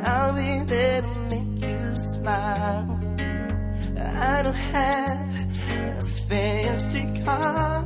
I'll be there to make you smile. I don't have a fancy car,